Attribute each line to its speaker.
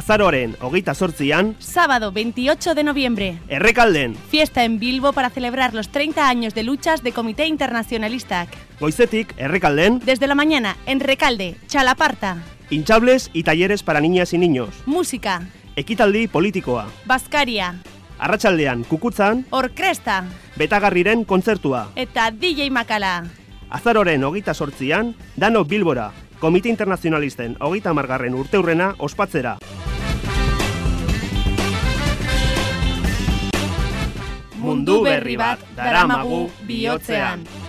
Speaker 1: Azaroaren 28an,
Speaker 2: sábado 28 de noviembre,
Speaker 1: Errekalden,
Speaker 2: fiesta en Bilbo para celebrar los 30 años de luchas de Comité Internacionalistak.
Speaker 1: goizetik Errekalden,
Speaker 2: Desde la mañana, en Recalde, Txalaparta.
Speaker 1: hinchables y talleres para niñas y niños,
Speaker 2: Música,
Speaker 1: ekitaldi politikoa,
Speaker 2: Baskaria,
Speaker 1: arratsaldean Kukutzan,
Speaker 2: Orkresta
Speaker 1: Betagarriren kontzertua,
Speaker 2: eta DJ Makala.
Speaker 1: Azaroren 28an, dano Bilbora, Komite Internazionalisten 30. urteurrena ospatzera.
Speaker 2: Mundu berri bat daramagu bihotzean.